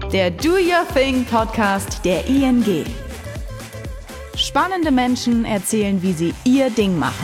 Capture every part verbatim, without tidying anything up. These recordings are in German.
der Do Your Thing Podcast der I N G. Spannende Menschen erzählen, wie sie ihr Ding machen.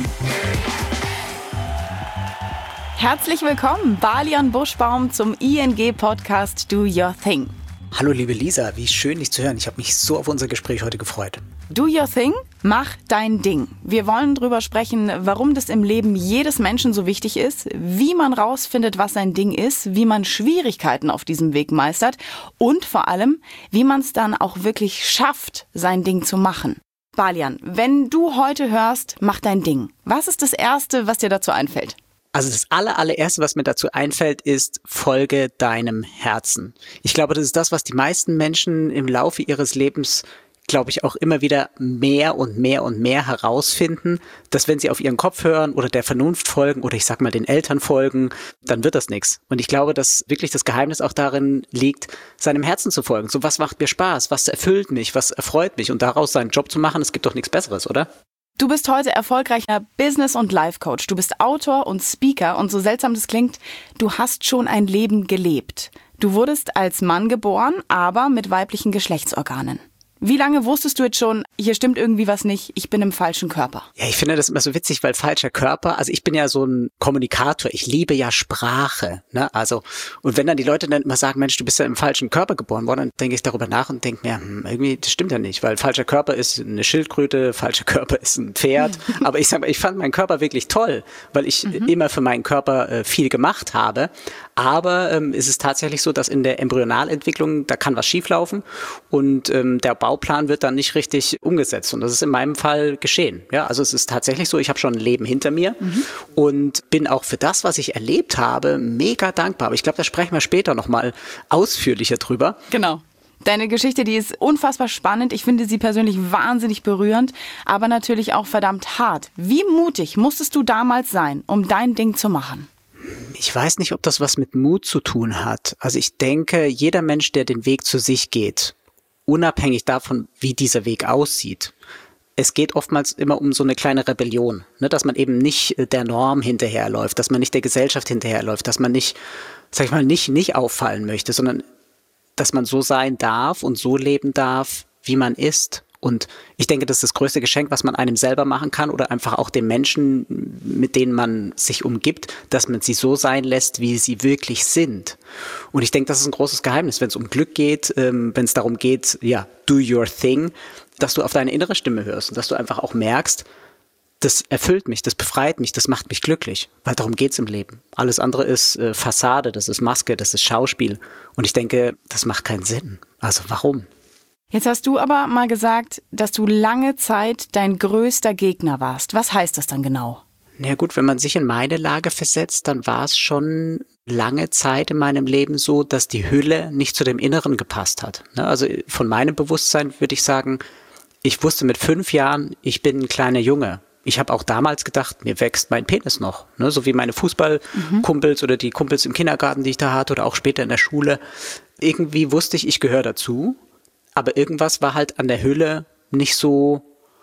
Herzlich willkommen, Balian Buschbaum, zum I N G Podcast Do Your Thing. Hallo liebe Lisa, wie schön dich zu hören. Ich habe mich so auf unser Gespräch heute gefreut. Do Your Thing, mach dein Ding. Wir wollen drüber sprechen, warum das im Leben jedes Menschen so wichtig ist, wie man rausfindet, was sein Ding ist, wie man Schwierigkeiten auf diesem Weg meistert und vor allem, wie man es dann auch wirklich schafft, sein Ding zu machen. Balian, wenn du heute hörst, mach dein Ding. Was ist das Erste, was dir dazu einfällt? Also das aller, allererste, was mir dazu einfällt, ist, folge deinem Herzen. Ich glaube, das ist das, was die meisten Menschen im Laufe ihres Lebens, glaube ich, auch immer wieder mehr und mehr und mehr herausfinden, dass wenn sie auf ihren Kopf hören oder der Vernunft folgen oder ich sag mal den Eltern folgen, dann wird das nichts. Und ich glaube, dass wirklich das Geheimnis auch darin liegt, seinem Herzen zu folgen. So, was macht mir Spaß? Was erfüllt mich? Was erfreut mich? Und daraus seinen Job zu machen, es gibt doch nichts Besseres, oder? Du bist heute erfolgreicher Business- und Life-Coach. Du bist Autor und Speaker und so seltsam das klingt, du hast schon ein Leben gelebt. Du wurdest als Mann geboren, aber mit weiblichen Geschlechtsorganen. Wie lange wusstest du jetzt schon, hier stimmt irgendwie was nicht, ich bin im falschen Körper? Ja, ich finde das immer so witzig, weil falscher Körper, also ich bin ja so ein Kommunikator, ich liebe ja Sprache, ne, also, und wenn dann die Leute dann immer sagen, Mensch, du bist ja im falschen Körper geboren worden, dann denke ich darüber nach und denke mir, hm, irgendwie, das stimmt ja nicht, weil falscher Körper ist eine Schildkröte, falscher Körper ist ein Pferd, aber ich sag mal, ich fand meinen Körper wirklich toll, weil ich mhm. immer für meinen Körper äh, viel gemacht habe, aber ähm, ist es tatsächlich so, dass in der Embryonalentwicklung, da kann was schieflaufen und ähm, der Bauplan wird dann nicht richtig umgesetzt. Und das ist in meinem Fall geschehen. Ja, also es ist tatsächlich so, ich habe schon ein Leben hinter mir mhm. und bin auch für das, was ich erlebt habe, mega dankbar. Aber ich glaube, da sprechen wir später nochmal ausführlicher drüber. Genau. Deine Geschichte, die ist unfassbar spannend. Ich finde sie persönlich wahnsinnig berührend, aber natürlich auch verdammt hart. Wie mutig musstest du damals sein, um dein Ding zu machen? Ich weiß nicht, ob das was mit Mut zu tun hat. Also ich denke, jeder Mensch, der den Weg zu sich geht, unabhängig davon, wie dieser Weg aussieht, es geht oftmals immer um so eine kleine Rebellion, ne, dass man eben nicht der Norm hinterherläuft, dass man nicht der Gesellschaft hinterherläuft, dass man nicht, sag ich mal, nicht, nicht auffallen möchte, sondern dass man so sein darf und so leben darf, wie man ist. Und ich denke, das ist das größte Geschenk, was man einem selber machen kann oder einfach auch den Menschen, mit denen man sich umgibt, dass man sie so sein lässt, wie sie wirklich sind. Und ich denke, das ist ein großes Geheimnis, wenn es um Glück geht, ähm, wenn es darum geht, ja, do your thing, dass du auf deine innere Stimme hörst und dass du einfach auch merkst, das erfüllt mich, das befreit mich, das macht mich glücklich, weil darum geht's im Leben. Alles andere ist äh, Fassade, das ist Maske, das ist Schauspiel. Und ich denke, das macht keinen Sinn. Also warum? Jetzt hast du aber mal gesagt, dass du lange Zeit dein größter Gegner warst. Was heißt das dann genau? Na ja, gut, wenn man sich in meine Lage versetzt, dann war es schon lange Zeit in meinem Leben so, dass die Hülle nicht zu dem Inneren gepasst hat. Also von meinem Bewusstsein würde ich sagen, ich wusste mit fünf Jahren, ich bin ein kleiner Junge. Ich habe auch damals gedacht, mir wächst mein Penis noch, ne? So wie meine Fußballkumpels mhm. oder die Kumpels im Kindergarten, die ich da hatte oder auch später in der Schule. Irgendwie wusste ich, ich gehöre dazu. Aber irgendwas war halt an der Hülle nicht so,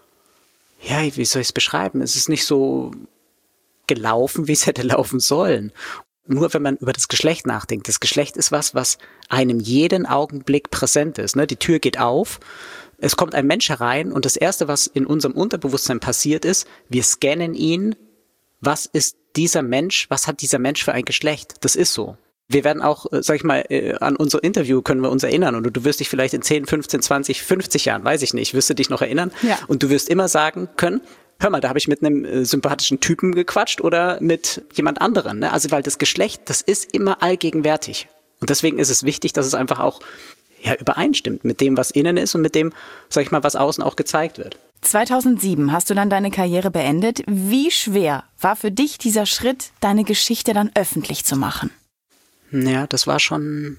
ja, wie soll ich es beschreiben? Es ist nicht so gelaufen, wie es hätte laufen sollen. Nur wenn man über das Geschlecht nachdenkt. Das Geschlecht ist was, was einem jeden Augenblick präsent ist. Ne? Die Tür geht auf, es kommt ein Mensch herein und das Erste, was in unserem Unterbewusstsein passiert ist, wir scannen ihn. Was ist dieser Mensch? Was hat dieser Mensch für ein Geschlecht? Das ist so. Wir werden auch, sag ich mal, an unser Interview können wir uns erinnern und du wirst dich vielleicht in zehn, fünfzehn, zwanzig, fünfzig Jahren, weiß ich nicht, wirst du dich noch erinnern ja. Und du wirst immer sagen können, hör mal, da habe ich mit einem äh, sympathischen Typen gequatscht oder mit jemand anderen. Ne? Also weil das Geschlecht, das ist immer allgegenwärtig und deswegen ist es wichtig, dass es einfach auch ja, übereinstimmt mit dem, was innen ist und mit dem, sag ich mal, was außen auch gezeigt wird. zweitausendsieben hast du dann deine Karriere beendet. Wie schwer war für dich dieser Schritt, deine Geschichte dann öffentlich zu machen? Ja, das war schon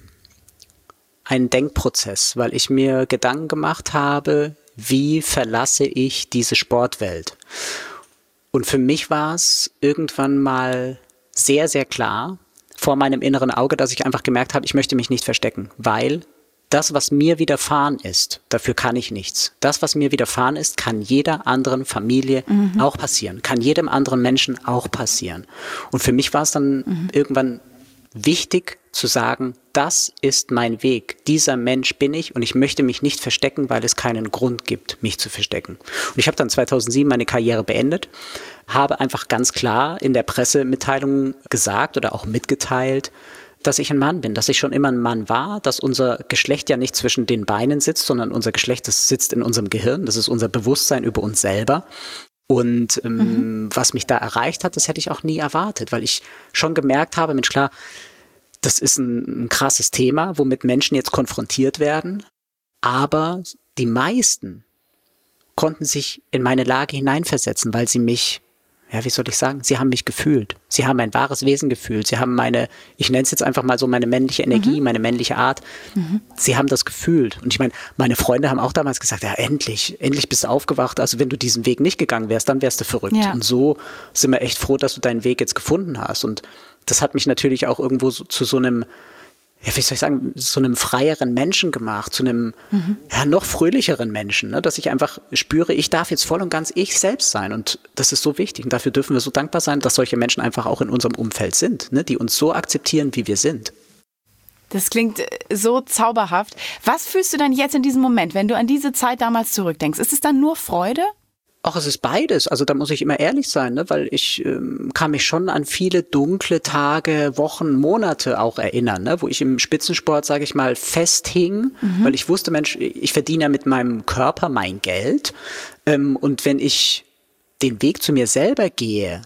ein Denkprozess, weil ich mir Gedanken gemacht habe, wie verlasse ich diese Sportwelt? Und für mich war es irgendwann mal sehr, sehr klar vor meinem inneren Auge, dass ich einfach gemerkt habe, ich möchte mich nicht verstecken, weil das, was mir widerfahren ist, dafür kann ich nichts. Das, was mir widerfahren ist, kann jeder anderen Familie mhm. auch passieren, kann jedem anderen Menschen auch passieren. Und für mich war es dann mhm. irgendwann wichtig zu sagen, das ist mein Weg, dieser Mensch bin ich und ich möchte mich nicht verstecken, weil es keinen Grund gibt, mich zu verstecken. Und ich habe dann zweitausendsieben meine Karriere beendet, habe einfach ganz klar in der Pressemitteilung gesagt oder auch mitgeteilt, dass ich ein Mann bin, dass ich schon immer ein Mann war, dass unser Geschlecht ja nicht zwischen den Beinen sitzt, sondern unser Geschlecht, das sitzt in unserem Gehirn, das ist unser Bewusstsein über uns selber. Und ähm, mhm. was mich da erreicht hat, das hätte ich auch nie erwartet, weil ich schon gemerkt habe, Mensch, klar, das ist ein, ein krasses Thema, womit Menschen jetzt konfrontiert werden, aber die meisten konnten sich in meine Lage hineinversetzen, weil sie mich, ja, wie soll ich sagen, sie haben mich gefühlt. Sie haben mein wahres Wesen gefühlt. Sie haben meine, ich nenne es jetzt einfach mal so meine männliche Energie, mhm. meine männliche Art. Mhm. Sie haben das gefühlt. Und ich meine, meine Freunde haben auch damals gesagt, ja, endlich, endlich bist du aufgewacht. Also wenn du diesen Weg nicht gegangen wärst, dann wärst du verrückt. Ja. Und so sind wir echt froh, dass du deinen Weg jetzt gefunden hast. Und das hat mich natürlich auch irgendwo so, zu so einem, ja, wie soll ich sagen, so einem freieren Menschen gemacht, zu einem mhm. ja, noch fröhlicheren Menschen, ne? Dass ich einfach spüre, ich darf jetzt voll und ganz ich selbst sein und das ist so wichtig und dafür dürfen wir so dankbar sein, dass solche Menschen einfach auch in unserem Umfeld sind, ne? Die uns so akzeptieren, wie wir sind. Das klingt so zauberhaft. Was fühlst du denn jetzt in diesem Moment, wenn du an diese Zeit damals zurückdenkst? Ist es dann nur Freude? Ach, es ist beides. Also da muss ich immer ehrlich sein, ne? Weil ich ähm, kann mich schon an viele dunkle Tage, Wochen, Monate auch erinnern, ne? Wo ich im Spitzensport, sage ich mal, festhing, mhm. weil ich wusste, Mensch, ich verdiene ja mit meinem Körper mein Geld. Ähm, und wenn ich den Weg zu mir selber gehe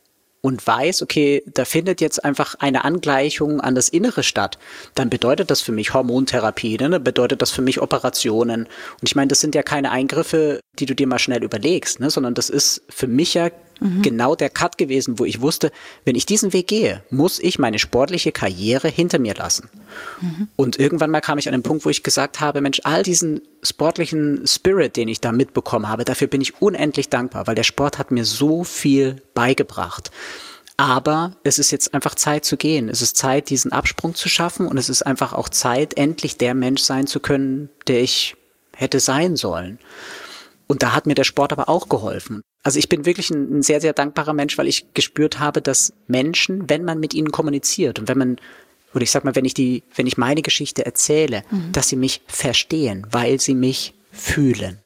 und weiß, okay, da findet jetzt einfach eine Angleichung an das Innere statt, dann bedeutet das für mich Hormontherapie, ne? Bedeutet das für mich Operationen. Und ich meine, das sind ja keine Eingriffe, die du dir mal schnell überlegst, ne? Sondern das ist für mich ja mhm. genau der Cut gewesen, wo ich wusste, wenn ich diesen Weg gehe, muss ich meine sportliche Karriere hinter mir lassen. Mhm. Und irgendwann mal kam ich an den Punkt, wo ich gesagt habe, Mensch, all diesen sportlichen Spirit, den ich da mitbekommen habe, dafür bin ich unendlich dankbar, weil der Sport hat mir so viel beigebracht. Aber es ist jetzt einfach Zeit zu gehen. Es ist Zeit, diesen Absprung zu schaffen und es ist einfach auch Zeit, endlich der Mensch sein zu können, der ich hätte sein sollen. Und da hat mir der Sport aber auch geholfen. Also ich bin wirklich ein, ein sehr, sehr dankbarer Mensch, weil ich gespürt habe, dass Menschen, wenn man mit ihnen kommuniziert und wenn man, oder ich sag mal, wenn ich die, wenn ich meine Geschichte erzähle, mhm. dass sie mich verstehen, weil sie mich fühlen.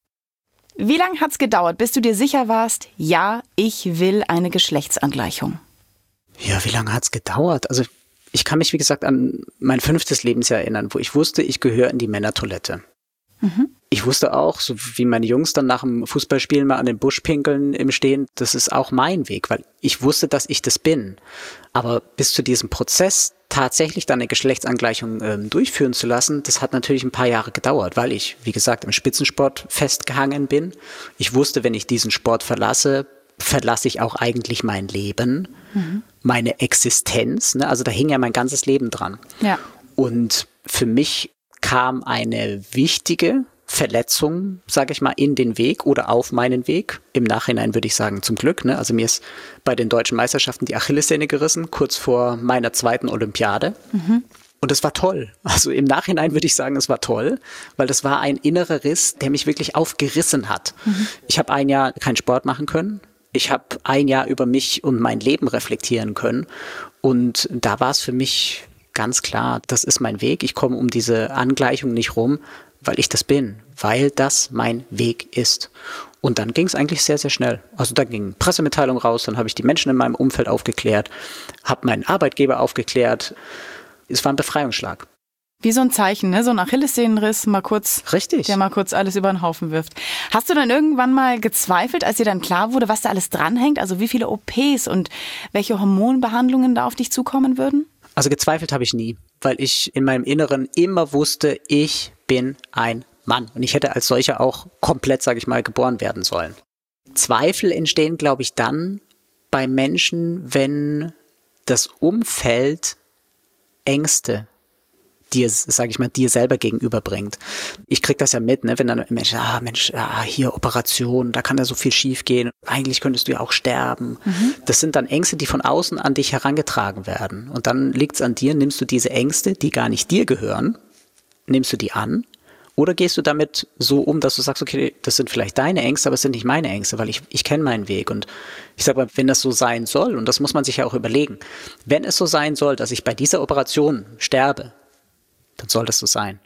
Wie lange hat's gedauert, bis du dir sicher warst, ja, ich will eine Geschlechtsangleichung? Ja, wie lange hat's gedauert? Also ich kann mich, wie gesagt, an mein fünftes Lebensjahr erinnern, wo ich wusste, ich gehöre in die Männertoilette. Mhm. Ich wusste auch, so wie meine Jungs dann nach dem Fußballspielen mal an den Busch pinkeln im Stehen, das ist auch mein Weg, weil ich wusste, dass ich das bin. Aber bis zu diesem Prozess tatsächlich dann eine Geschlechtsangleichung ähm, durchführen zu lassen, das hat natürlich ein paar Jahre gedauert, weil ich, wie gesagt, im Spitzensport festgehangen bin. Ich wusste, wenn ich diesen Sport verlasse, verlasse ich auch eigentlich mein Leben, mhm. meine Existenz, ne? Also da hing ja mein ganzes Leben dran. Ja. Und für mich kam eine wichtige Verletzung, sage ich mal, in den Weg oder auf meinen Weg. Im Nachhinein würde ich sagen, zum Glück. Ne? Also mir ist bei den deutschen Meisterschaften die Achillessehne gerissen, kurz vor meiner zweiten Olympiade. Mhm. Und es war toll. Also im Nachhinein würde ich sagen, es war toll, weil das war ein innerer Riss, der mich wirklich aufgerissen hat. Mhm. Ich habe ein Jahr keinen Sport machen können. Ich habe ein Jahr über mich und mein Leben reflektieren können. Und da war es für mich ganz klar, das ist mein Weg. Ich komme um diese Angleichung nicht rum, weil ich das bin, weil das mein Weg ist. Und dann ging es eigentlich sehr, sehr schnell. Also dann ging Pressemitteilung raus, dann habe ich die Menschen in meinem Umfeld aufgeklärt, habe meinen Arbeitgeber aufgeklärt. Es war ein Befreiungsschlag. Wie so ein Zeichen, ne? So ein Achillessehnenriss, mal kurz, Richtig. Der mal kurz alles über den Haufen wirft. Hast du dann irgendwann mal gezweifelt, als dir dann klar wurde, was da alles dranhängt? Also wie viele O Ps und welche Hormonbehandlungen da auf dich zukommen würden? Also gezweifelt habe ich nie, weil ich in meinem Inneren immer wusste, ich bin ein Mann. Und ich hätte als solcher auch komplett, sage ich mal, geboren werden sollen. Zweifel entstehen, glaube ich, dann bei Menschen, wenn das Umfeld Ängste dir, sage ich mal, dir selber gegenüberbringt. Ich krieg das ja mit, ne, wenn dann ein Mensch, ah Mensch, ah, hier Operation, da kann da so viel schief gehen, eigentlich könntest du ja auch sterben. Mhm. Das sind dann Ängste, die von außen an dich herangetragen werden. Und dann liegt es an dir, nimmst du diese Ängste, die gar nicht dir gehören, nimmst du die an Oder gehst du damit so um, dass du sagst, okay, das sind vielleicht deine Ängste, aber es sind nicht meine Ängste, weil ich, ich kenne meinen Weg. Und ich sage mal, wenn das so sein soll, und das muss man sich ja auch überlegen, wenn es so sein soll, dass ich bei dieser Operation sterbe, dann soll das so sein.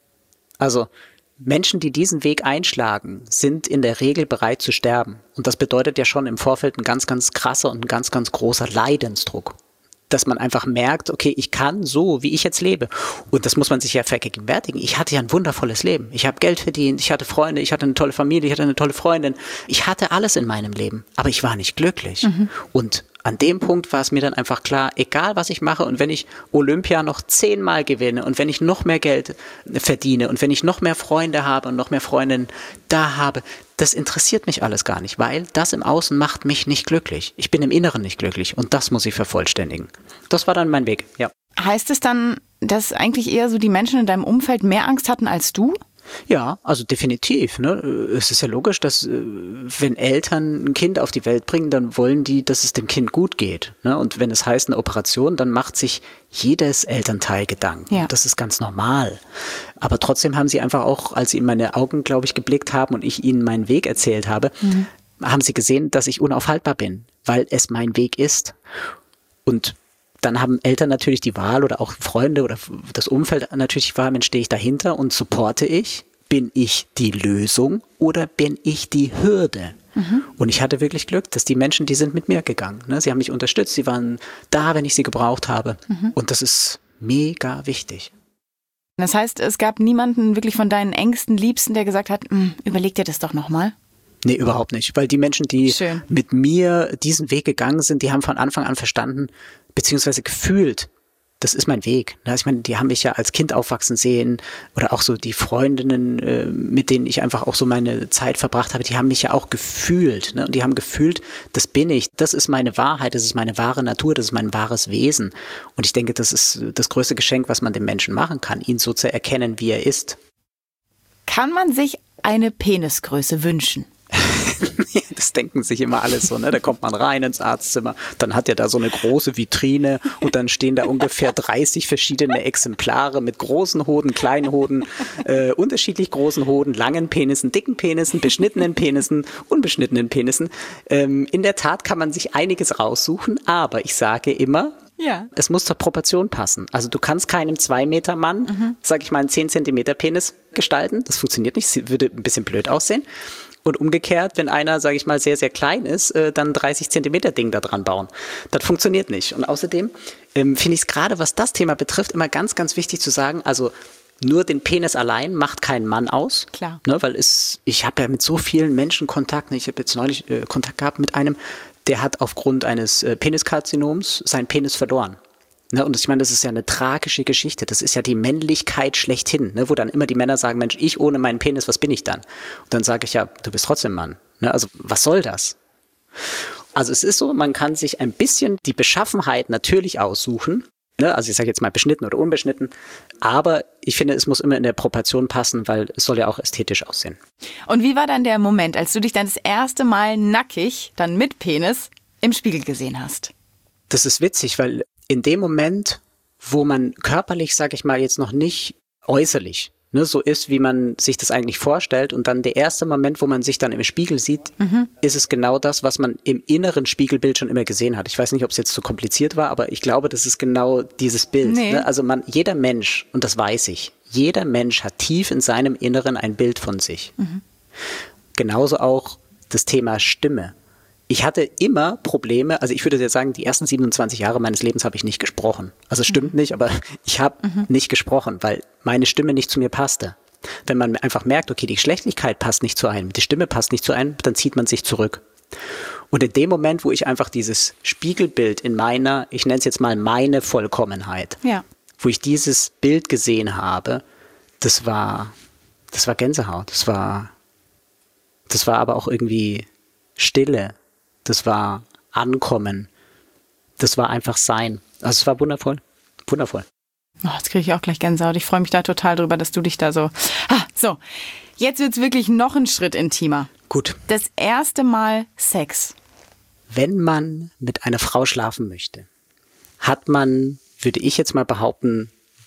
Also Menschen, die diesen Weg einschlagen, sind in der Regel bereit zu sterben. Und das bedeutet ja schon im Vorfeld ein ganz, ganz krasser und ein ganz, ganz großer Leidensdruck. Dass man einfach merkt, okay, ich kann so, wie ich jetzt lebe. Und das muss man sich ja vergegenwärtigen. Ich hatte ja ein wundervolles Leben. Ich habe Geld verdient, ich hatte Freunde, ich hatte eine tolle Familie, ich hatte eine tolle Freundin. Ich hatte alles in meinem Leben, aber ich war nicht glücklich. Mhm. Und an dem Punkt war es mir dann einfach klar, egal was ich mache und wenn ich Olympia noch zehnmal gewinne und wenn ich noch mehr Geld verdiene und wenn ich noch mehr Freunde habe und noch mehr Freundinnen da habe, das interessiert mich alles gar nicht, weil das im Außen macht mich nicht glücklich. Ich bin im Inneren nicht glücklich und das muss ich vervollständigen. Das war dann mein Weg, ja. Heißt es dann, dass eigentlich eher so die Menschen in deinem Umfeld mehr Angst hatten als du? Ja, also definitiv. Ne? Es ist ja logisch, dass wenn Eltern ein Kind auf die Welt bringen, dann wollen die, dass es dem Kind gut geht. Ne? Und wenn es heißt eine Operation, dann macht sich jedes Elternteil Gedanken. Ja. Das ist ganz normal. Aber trotzdem haben sie einfach auch, als sie in meine Augen, glaube ich, geblickt haben und ich ihnen meinen Weg erzählt habe, mhm. haben sie gesehen, dass ich unaufhaltbar bin, weil es mein Weg ist. Und dann haben Eltern natürlich die Wahl oder auch Freunde oder das Umfeld natürlich die Wahl, Mensch, stehe ich dahinter und supporte ich? Bin ich die Lösung oder bin ich die Hürde? Mhm. Und ich hatte wirklich Glück, dass die Menschen, die sind mit mir gegangen. Ne? Sie haben mich unterstützt, sie waren da, wenn ich sie gebraucht habe. Mhm. Und das ist mega wichtig. Das heißt, es gab niemanden wirklich von deinen engsten Liebsten, der gesagt hat, überleg dir das doch nochmal? Nee, überhaupt nicht. Weil die Menschen, die Schön. mit mir diesen Weg gegangen sind, die haben von Anfang an verstanden, beziehungsweise gefühlt, das ist mein Weg. Ich meine, die haben mich ja als Kind aufwachsen sehen oder auch so die Freundinnen, mit denen ich einfach auch so meine Zeit verbracht habe, die haben mich ja auch gefühlt. Und die haben gefühlt, das bin ich, das ist meine Wahrheit, das ist meine wahre Natur, das ist mein wahres Wesen. Und ich denke, das ist das größte Geschenk, was man dem Menschen machen kann, ihn so zu erkennen, wie er ist. Kann man sich eine Penisgröße wünschen? Das denken sich immer alles so, ne? Da kommt man rein ins Arztzimmer, dann hat er da so eine große Vitrine und dann stehen da ungefähr dreißig verschiedene Exemplare mit großen Hoden, kleinen Hoden, äh, unterschiedlich großen Hoden, langen Penissen, dicken Penissen, beschnittenen Penissen, unbeschnittenen Penissen. Ähm, in der Tat kann man sich einiges raussuchen, aber ich sage immer, ja. Es muss zur Proportion passen. Also du kannst keinem zwei Meter Mann, mhm. sag ich mal, einen zehn Zentimeter Penis gestalten. Das funktioniert nicht, das würde ein bisschen blöd aussehen. Und umgekehrt, wenn einer, sage ich mal, sehr, sehr klein ist, äh, dann dreißig Zentimeter Ding da dran bauen. Das funktioniert nicht. Und außerdem ähm, finde ich es gerade, was das Thema betrifft, immer ganz, ganz wichtig zu sagen, also nur den Penis allein macht keinen Mann aus. Klar. Ne, weil es, ich habe ja mit so vielen Menschen Kontakt, ne, ich habe jetzt neulich äh, Kontakt gehabt mit einem, der hat aufgrund eines äh, Peniskarzinoms seinen Penis verloren. Ne, und ich meine, das ist ja eine tragische Geschichte. Das ist ja die Männlichkeit schlechthin, ne, wo dann immer die Männer sagen, Mensch, ich ohne meinen Penis, was bin ich dann? Und dann sage ich, ja, du bist trotzdem Mann. Ne, also was soll das? Also es ist so, man kann sich ein bisschen die Beschaffenheit natürlich aussuchen. Ne, also ich sage jetzt mal beschnitten oder unbeschnitten. Aber ich finde, es muss immer in der Proportion passen, weil es soll ja auch ästhetisch aussehen. Und wie war dann der Moment, als du dich dann das erste Mal nackig, dann mit Penis, im Spiegel gesehen hast? Das ist witzig, weil in dem Moment, wo man körperlich, sage ich mal, jetzt noch nicht äußerlich ne, so ist, wie man sich das eigentlich vorstellt und dann der erste Moment, wo man sich dann im Spiegel sieht, mhm. ist es genau das, was man im inneren Spiegelbild schon immer gesehen hat. Ich weiß nicht, ob es jetzt zu kompliziert war, aber ich glaube, das ist genau dieses Bild. Nee. Ne? Also man, jeder Mensch, und das weiß ich, jeder Mensch hat tief in seinem Inneren ein Bild von sich. Mhm. Genauso auch das Thema Stimme. Ich hatte immer Probleme, also ich würde jetzt sagen, die ersten siebenundzwanzig Jahre meines Lebens habe ich nicht gesprochen. Also es stimmt mhm. nicht, aber ich habe mhm. nicht gesprochen, weil meine Stimme nicht zu mir passte. Wenn man einfach merkt, okay, die Geschlechtlichkeit passt nicht zu einem, die Stimme passt nicht zu einem, dann zieht man sich zurück. Und in dem Moment, wo ich einfach dieses Spiegelbild in meiner, ich nenne es jetzt mal meine Vollkommenheit, ja. wo ich dieses Bild gesehen habe, das war, das war Gänsehaut, das war, das war aber auch irgendwie Stille. Das war Ankommen. Das war einfach Sein. Also es war wundervoll. Wundervoll. Oh, jetzt kriege ich auch gleich Gänsehaut. Ich freue mich da total drüber, dass du dich da so... Ah, so, jetzt wird es wirklich noch einen Schritt intimer. Gut. Das erste Mal Sex. Wenn man mit einer Frau schlafen möchte, hat man, würde ich jetzt mal behaupten,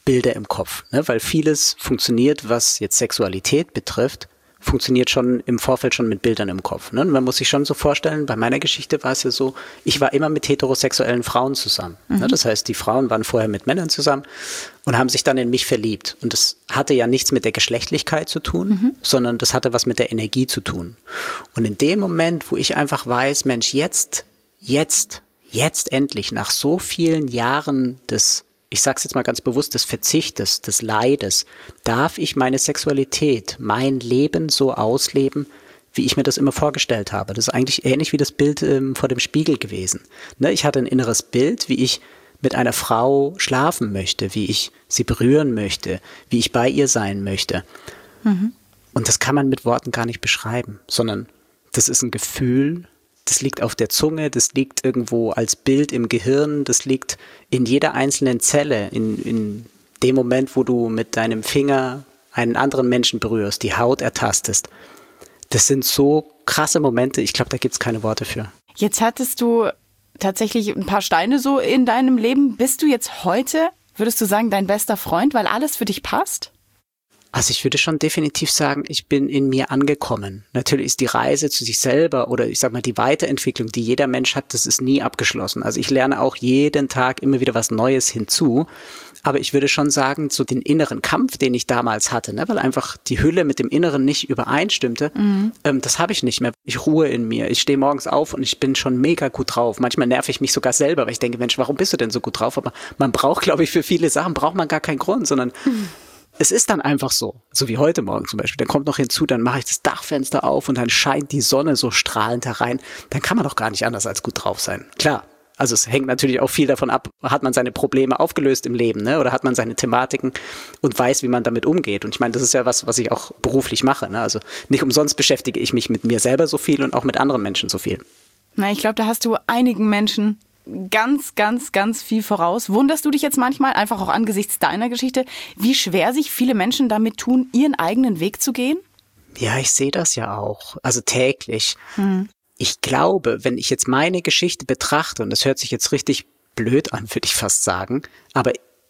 Bilder im Kopf, ne? Weil vieles funktioniert, was jetzt Sexualität betrifft, funktioniert schon im Vorfeld schon mit Bildern im Kopf. Ne? Und man muss sich schon so vorstellen, bei meiner Geschichte war es ja so, ich war immer mit heterosexuellen Frauen zusammen. Mhm. Ne? Das heißt, die Frauen waren vorher mit Männern zusammen und haben sich dann in mich verliebt. Und das hatte ja nichts mit der Geschlechtlichkeit zu tun, mhm. sondern das hatte was mit der Energie zu tun. Und in dem Moment, wo ich einfach weiß, Mensch, jetzt, jetzt, jetzt endlich, nach so vielen Jahren des, ich sag's jetzt mal ganz bewusst, des Verzichtes, des Leides, darf ich meine Sexualität, mein Leben so ausleben, wie ich mir das immer vorgestellt habe. Das ist eigentlich ähnlich wie das Bild ähm, vor dem Spiegel gewesen. Ne, ich hatte ein inneres Bild, wie ich mit einer Frau schlafen möchte, wie ich sie berühren möchte, wie ich bei ihr sein möchte. Mhm. Und das kann man mit Worten gar nicht beschreiben, sondern das ist ein Gefühl, das liegt auf der Zunge, das liegt irgendwo als Bild im Gehirn, das liegt in jeder einzelnen Zelle, in, in dem Moment, wo du mit deinem Finger einen anderen Menschen berührst, die Haut ertastest. Das sind so krasse Momente, ich glaube, da gibt es keine Worte für. Jetzt hattest du tatsächlich ein paar Steine so in deinem Leben. Bist du jetzt heute, würdest du sagen, dein bester Freund, weil alles für dich passt? Also ich würde schon definitiv sagen, ich bin in mir angekommen. Natürlich ist die Reise zu sich selber oder ich sag mal die Weiterentwicklung, die jeder Mensch hat, das ist nie abgeschlossen. Also ich lerne auch jeden Tag immer wieder was Neues hinzu. Aber ich würde schon sagen, so den inneren Kampf, den ich damals hatte, ne, weil einfach die Hülle mit dem Inneren nicht übereinstimmte, mhm. ähm, das habe ich nicht mehr. Ich ruhe in mir. Ich stehe morgens auf und ich bin schon mega gut drauf. Manchmal nerv ich mich sogar selber, weil ich denke, Mensch, warum bist du denn so gut drauf? Aber man braucht, glaube ich, für viele Sachen braucht man gar keinen Grund, sondern mhm. es ist dann einfach so, so wie heute Morgen zum Beispiel. Dann kommt noch hinzu, dann mache ich das Dachfenster auf und dann scheint die Sonne so strahlend herein. Dann kann man doch gar nicht anders als gut drauf sein. Klar, also es hängt natürlich auch viel davon ab, hat man seine Probleme aufgelöst im Leben, ne? Oder hat man seine Thematiken und weiß, wie man damit umgeht. Und ich meine, das ist ja was, was ich auch beruflich mache. Ne? Also nicht umsonst beschäftige ich mich mit mir selber so viel und auch mit anderen Menschen so viel. Na, ich glaube, da hast du einigen Menschen ganz, ganz, ganz viel voraus. Wunderst du dich jetzt manchmal, einfach auch angesichts deiner Geschichte, wie schwer sich viele Menschen damit tun, ihren eigenen Weg zu gehen? Ja, ich sehe das ja auch, also täglich. Hm. Ich glaube, wenn ich jetzt meine Geschichte betrachte, und das hört sich jetzt richtig blöd an, würde ich fast sagen, aber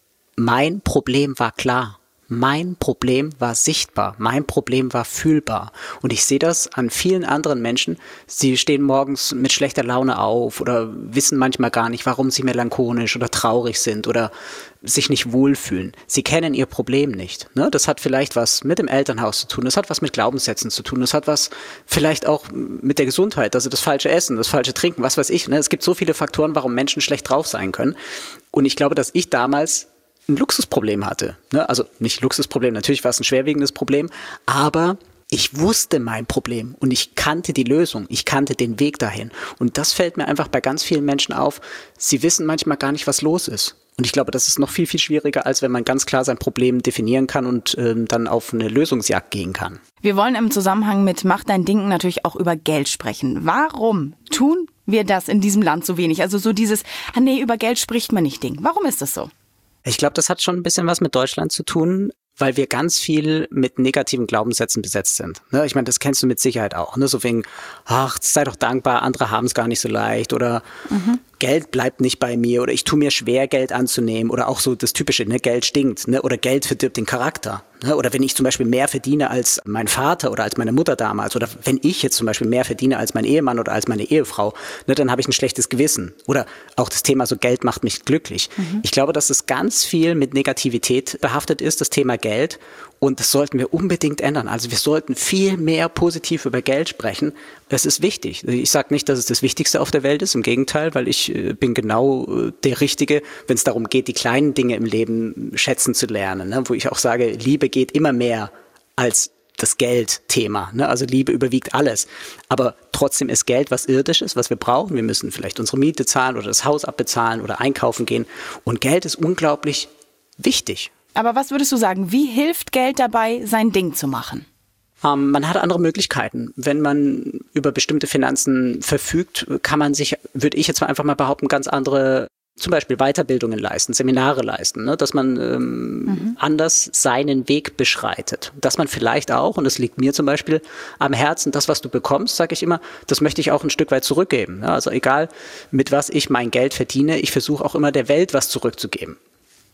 mein Problem war klar. Mein Problem war sichtbar, mein Problem war fühlbar. Und ich sehe das an vielen anderen Menschen. Sie stehen morgens mit schlechter Laune auf oder wissen manchmal gar nicht, warum sie melancholisch oder traurig sind oder sich nicht wohlfühlen. Sie kennen ihr Problem nicht. Ne? Das hat vielleicht was mit dem Elternhaus zu tun, das hat was mit Glaubenssätzen zu tun, das hat was vielleicht auch mit der Gesundheit, also das falsche Essen, das falsche Trinken, was weiß ich. Ne? Es gibt so viele Faktoren, warum Menschen schlecht drauf sein können. Und ich glaube, dass ich damals ein Luxusproblem hatte. Ne? Also nicht Luxusproblem, natürlich war es ein schwerwiegendes Problem, aber ich wusste mein Problem und ich kannte die Lösung, ich kannte den Weg dahin. Und das fällt mir einfach bei ganz vielen Menschen auf. Sie wissen manchmal gar nicht, was los ist. Und ich glaube, das ist noch viel, viel schwieriger, als wenn man ganz klar sein Problem definieren kann und ähm, dann auf eine Lösungsjagd gehen kann. Wir wollen im Zusammenhang mit Mach dein Ding natürlich auch über Geld sprechen. Warum tun wir das in diesem Land so wenig? Also so dieses, ah nee, über Geld spricht man nicht Ding. Warum ist das so? Ich glaube, das hat schon ein bisschen was mit Deutschland zu tun, weil wir ganz viel mit negativen Glaubenssätzen besetzt sind. Ne? Ich meine, das kennst du mit Sicherheit auch. Ne? So wegen, ach, sei doch dankbar, andere haben es gar nicht so leicht oder mhm. Geld bleibt nicht bei mir oder ich tue mir schwer, Geld anzunehmen oder auch so das Typische, ne? Geld stinkt, ne? Oder Geld verdirbt den Charakter. Ne? Oder wenn ich zum Beispiel mehr verdiene als mein Vater oder als meine Mutter damals oder wenn ich jetzt zum Beispiel mehr verdiene als mein Ehemann oder als meine Ehefrau, ne? Dann habe ich ein schlechtes Gewissen. Oder auch das Thema so Geld macht mich glücklich. Mhm. Ich glaube, dass es ganz viel mit Negativität behaftet ist, das Thema Geld. Und das sollten wir unbedingt ändern. Also wir sollten viel mehr positiv über Geld sprechen. Das ist wichtig. Ich sage nicht, dass es das Wichtigste auf der Welt ist. Im Gegenteil, weil ich äh, bin genau äh, der Richtige, wenn es darum geht, die kleinen Dinge im Leben schätzen zu lernen. Ne? Wo ich auch sage, Liebe geht immer mehr als das Geldthema. Ne? Also Liebe überwiegt alles. Aber trotzdem ist Geld was Irdisches, was wir brauchen. Wir müssen vielleicht unsere Miete zahlen oder das Haus abbezahlen oder einkaufen gehen. Und Geld ist unglaublich wichtig. Aber was würdest du sagen, wie hilft Geld dabei, sein Ding zu machen? Ähm, man hat andere Möglichkeiten. Wenn man über bestimmte Finanzen verfügt, kann man sich, würde ich jetzt mal einfach mal behaupten, ganz andere, zum Beispiel Weiterbildungen leisten, Seminare leisten, ne? Dass man ähm, mhm. anders seinen Weg beschreitet. Dass man vielleicht auch, und das liegt mir zum Beispiel am Herzen, das, was du bekommst, sage ich immer, das möchte ich auch ein Stück weit zurückgeben. Ne? Also egal, mit was ich mein Geld verdiene, ich versuche auch immer der Welt was zurückzugeben.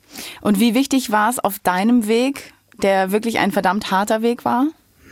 Und wie wichtig war es auf deinem Weg, der wirklich ein verdammt harter Weg war?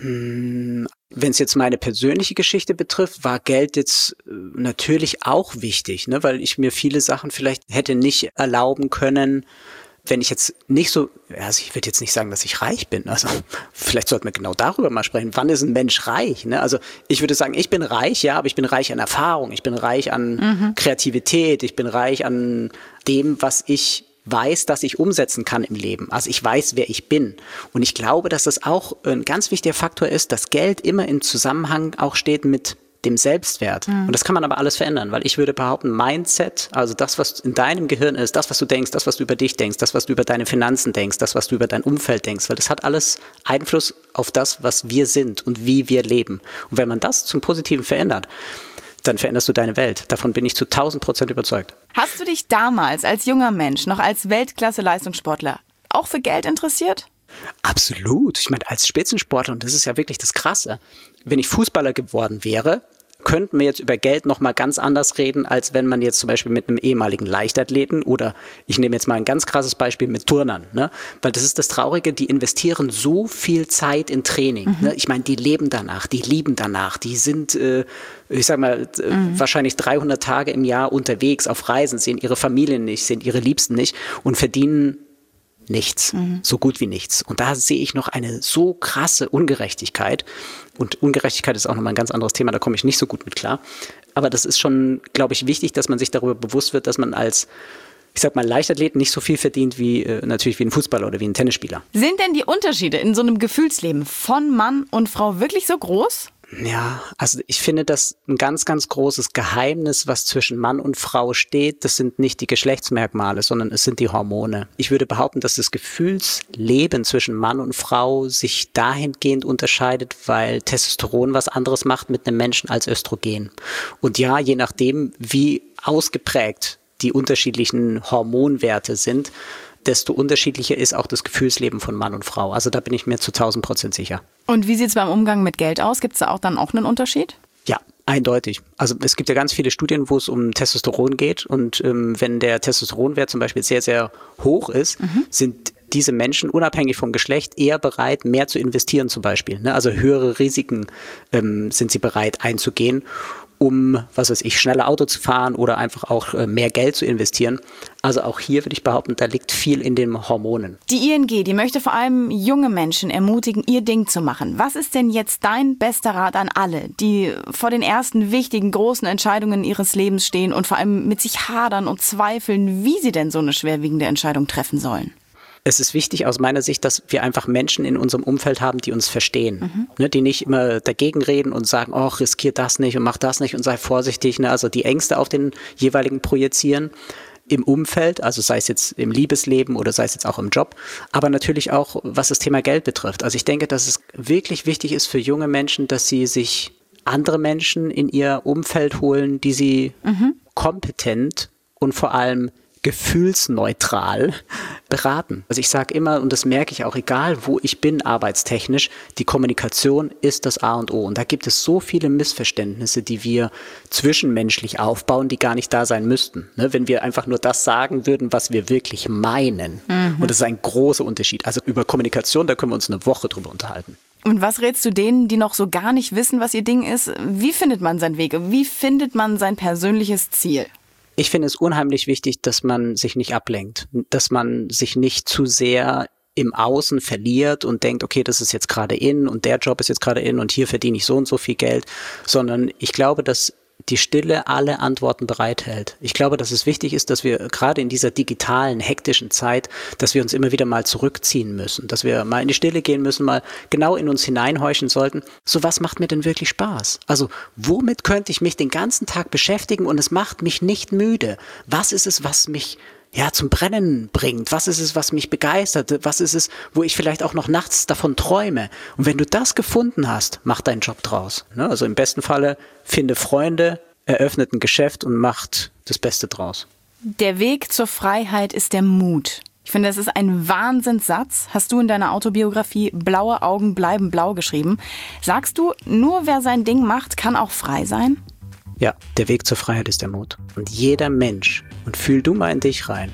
Hm, wenn es jetzt meine persönliche Geschichte betrifft, war Geld jetzt äh, natürlich auch wichtig, ne? Weil ich mir viele Sachen vielleicht hätte nicht erlauben können, wenn ich jetzt nicht so, also ich würde jetzt nicht sagen, dass ich reich bin. Also vielleicht sollten wir genau darüber mal sprechen. Wann ist ein Mensch reich? Ne? Also ich würde sagen, ich bin reich, ja, aber ich bin reich an Erfahrung, ich bin reich an mhm. Kreativität, ich bin reich an dem, was ich weiß, dass ich umsetzen kann im Leben. Also ich weiß, wer ich bin. Und ich glaube, dass das auch ein ganz wichtiger Faktor ist, dass Geld immer im Zusammenhang auch steht mit dem Selbstwert. Mhm. Und das kann man aber alles verändern, weil ich würde behaupten, Mindset, also das, was in deinem Gehirn ist, das, was du denkst, das, was du über dich denkst, das, was du über deine Finanzen denkst, das, was du über dein Umfeld denkst, weil das hat alles Einfluss auf das, was wir sind und wie wir leben. Und wenn man das zum Positiven verändert, dann veränderst du deine Welt. Davon bin ich zu tausend Prozent überzeugt. Hast du dich damals als junger Mensch, noch als Weltklasse-Leistungssportler, auch für Geld interessiert? Absolut. Ich meine, als Spitzensportler, und das ist ja wirklich das Krasse, wenn ich Fußballer geworden wäre, könnten wir jetzt über Geld nochmal ganz anders reden, als wenn man jetzt zum Beispiel mit einem ehemaligen Leichtathleten oder ich nehme jetzt mal ein ganz krasses Beispiel mit Turnern, ne? Weil das ist das Traurige, die investieren so viel Zeit in Training. Mhm. Ne? Ich meine, die leben danach, die lieben danach, die sind, äh, ich sag mal, äh, mhm. wahrscheinlich dreihundert Tage im Jahr unterwegs auf Reisen, sehen ihre Familien nicht, sehen ihre Liebsten nicht und verdienen nichts, mhm. so gut wie nichts. Und da sehe ich noch eine so krasse Ungerechtigkeit. Und Ungerechtigkeit ist auch nochmal ein ganz anderes Thema, da komme ich nicht so gut mit klar. Aber das ist schon, glaube ich, wichtig, dass man sich darüber bewusst wird, dass man als, ich sag mal, Leichtathlet nicht so viel verdient wie äh, natürlich wie ein Fußballer oder wie ein Tennisspieler. Sind denn die Unterschiede in so einem Gefühlsleben von Mann und Frau wirklich so groß? Ja, also ich finde, dass ein ganz, ganz großes Geheimnis, was zwischen Mann und Frau steht, das sind nicht die Geschlechtsmerkmale, sondern es sind die Hormone. Ich würde behaupten, dass das Gefühlsleben zwischen Mann und Frau sich dahingehend unterscheidet, weil Testosteron was anderes macht mit einem Menschen als Östrogen. Und ja, je nachdem, wie ausgeprägt die unterschiedlichen Hormonwerte sind, desto unterschiedlicher ist auch das Gefühlsleben von Mann und Frau. Also da bin ich mir zu tausend Prozent sicher. Und wie sieht es beim Umgang mit Geld aus? Gibt es da auch dann auch einen Unterschied? Ja, eindeutig. Also es gibt ja ganz viele Studien, wo es um Testosteron geht. Und ähm, wenn der Testosteronwert zum Beispiel sehr, sehr hoch ist, mhm. sind diese Menschen unabhängig vom Geschlecht eher bereit, mehr zu investieren zum Beispiel. Ne? Also höhere Risiken ähm, sind sie bereit einzugehen, um, was weiß ich, schneller Auto zu fahren oder einfach auch äh, mehr Geld zu investieren. Also auch hier würde ich behaupten, da liegt viel in den Hormonen. Die I N G, die möchte vor allem junge Menschen ermutigen, ihr Ding zu machen. Was ist denn jetzt dein bester Rat an alle, die vor den ersten wichtigen, großen Entscheidungen ihres Lebens stehen und vor allem mit sich hadern und zweifeln, wie sie denn so eine schwerwiegende Entscheidung treffen sollen? Es ist wichtig aus meiner Sicht, dass wir einfach Menschen in unserem Umfeld haben, die uns verstehen, mhm. ne, die nicht immer dagegen reden und sagen, oh, riskier das nicht und mach das nicht und sei vorsichtig. Ne, also die Ängste auf den jeweiligen projizieren im Umfeld, also sei es jetzt im Liebesleben oder sei es jetzt auch im Job, aber natürlich auch, was das Thema Geld betrifft. Also ich denke, dass es wirklich wichtig ist für junge Menschen, dass sie sich andere Menschen in ihr Umfeld holen, die sie mhm. kompetent und vor allem gefühlsneutral beraten. Also ich sage immer, und das merke ich auch, egal wo ich bin arbeitstechnisch, die Kommunikation ist das A und O. Und da gibt es so viele Missverständnisse, die wir zwischenmenschlich aufbauen, die gar nicht da sein müssten. Ne? Wenn wir einfach nur das sagen würden, was wir wirklich meinen. Mhm. Und das ist ein großer Unterschied. Also über Kommunikation, da können wir uns eine Woche drüber unterhalten. Und was rätst du denen, die noch so gar nicht wissen, was ihr Ding ist? Wie findet man seinen Weg? Wie findet man sein persönliches Ziel? Ich finde es unheimlich wichtig, dass man sich nicht ablenkt, dass man sich nicht zu sehr im Außen verliert und denkt, okay, das ist jetzt gerade in und der Job ist jetzt gerade in und hier verdiene ich so und so viel Geld, sondern ich glaube, dass die Stille alle Antworten bereithält. Ich glaube, dass es wichtig ist, dass wir gerade in dieser digitalen, hektischen Zeit, dass wir uns immer wieder mal zurückziehen müssen, dass wir mal in die Stille gehen müssen, mal genau in uns hineinhorchen sollten. So, was macht mir denn wirklich Spaß? Also, womit könnte ich mich den ganzen Tag beschäftigen und es macht mich nicht müde? Was ist es, was mich ja zum Brennen bringt? Was ist es, was mich begeistert? Was ist es, wo ich vielleicht auch noch nachts davon träume? Und wenn du das gefunden hast, mach deinen Job draus. Ne? Also im besten Falle finde Freunde, eröffnet ein Geschäft und macht das Beste draus. Der Weg zur Freiheit ist der Mut. Ich finde, das ist ein Wahnsinnssatz. Hast du in deiner Autobiografie Blaue Augen bleiben blau geschrieben. Sagst du, nur wer sein Ding macht, kann auch frei sein? Ja, der Weg zur Freiheit ist der Mut. Und jeder Mensch, und fühl du mal in dich rein,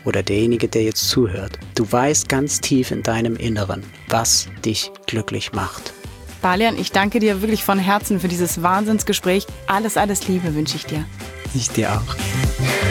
oder derjenige, der jetzt zuhört, du weißt ganz tief in deinem Inneren, was dich glücklich macht. Balian, ich danke dir wirklich von Herzen für dieses Wahnsinnsgespräch. Alles, alles Liebe wünsche ich dir. Ich dir auch.